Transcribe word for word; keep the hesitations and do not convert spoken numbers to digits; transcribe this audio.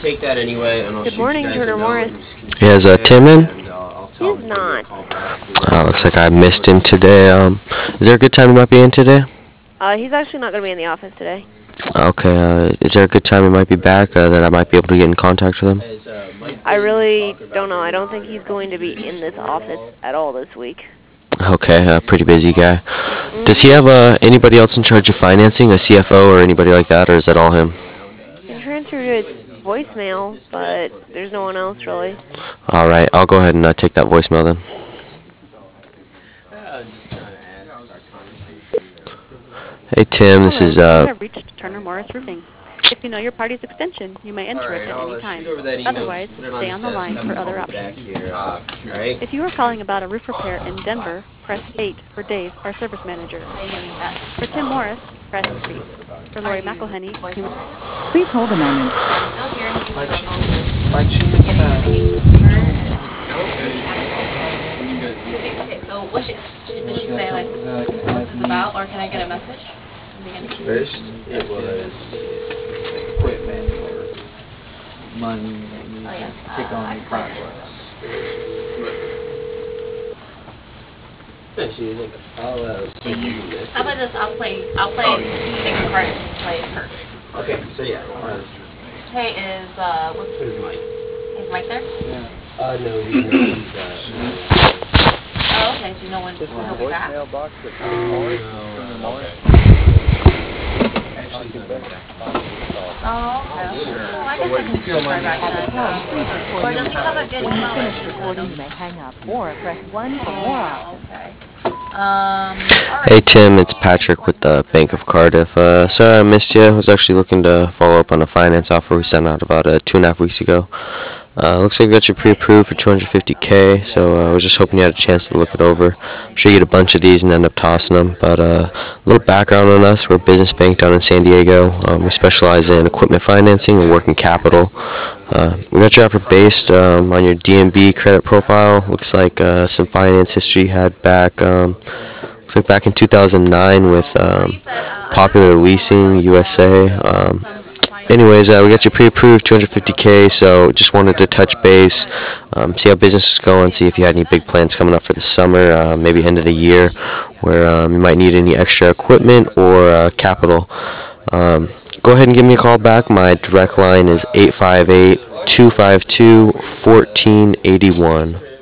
take that anyway, and I'll Good shoot morning, you guys Turner a note Morris. and just He has a Tim in? and, uh, I'll tell He's him to give me a not. call back. Oh, looks like I missed him today. Um, is there a good time he might be in today? Uh, he's actually not going to be in the office today. Okay, uh, is there a good time he might be back uh, that I might be able to get in contact with him? Has, uh, Mike I been really talking about don't know. I getting don't think he's going to be in this office at all this week. Okay, uh, pretty busy guy. Mm-mm. Does he have uh, anybody else in charge of financing, a C F O or anybody like that, or is that all him? You can transfer to his voicemail, but there's no one else really. All right, I'll go ahead and uh, take that voicemail then. Uh, just trying to add, start conversation. Hey Tim, this Hello, is you uh. have reached Turner Morris Roofing. If you know your party's extension, you may enter All it right, at I'll any uh, time. shoot over that email. Otherwise, Just put it on stay his on the desk, line have for him other call me back options. here. Uh, all right. If you are calling about a roof repair in Denver, press eight for Dave, our service manager. For Tim Morris, press three. For Lori McElhenney, human... Please hold a moment. Okay, so what should, should, did she say, like, what this is about, or can I get a message? First, it was equipment or money that you Oh, yeah. can take on new projects. Actually, like, I'll uh, send you this. How about this, I'll play, I'll play, take the card and play it first. Okay, so yeah. Uh, Hey, is, uh, what's, Where's Mike? is Mike there? Yeah. Uh, no, he's not. He's, uh, Oh, okay, do you know when Just when in the he'll be back? voicemail box that comes Oh, forward no, in the uh, morning. actually, he's not back. Oh, okay. Well, I guess I can just try back then. Or does he have a good email? Finish recording, you may hang up or press one for more Oh, options. okay. Um, Hey alright. Tim, it's Patrick with the Bank of Cardiff. Uh, sorry I missed you. I was actually looking to follow up on a finance offer we sent out about uh, two and a half weeks ago. Uh, looks like we got you pre-approved for two hundred fifty K, so uh, I was just hoping you had a chance to look it over. I'm sure you get a bunch of these and end up tossing them, but uh, a little background on us. We're a business bank down in San Diego. Um, we specialize in equipment financing and working capital. Uh, we got your offer based um, on your D N B credit profile. Looks like uh, some finance history you had back, um, looks like back in two thousand nine with um, Popular Leasing U S A. Um, Anyways, uh, we got you pre-approved two hundred fifty K, so just wanted to touch base, um, see how business is going, see if you had any big plans coming up for the summer, uh, maybe end of the year, where um, you might need any extra equipment or uh, capital. Um, go ahead and give me a call back. My direct line is eight five eight, two five two, one four eight one.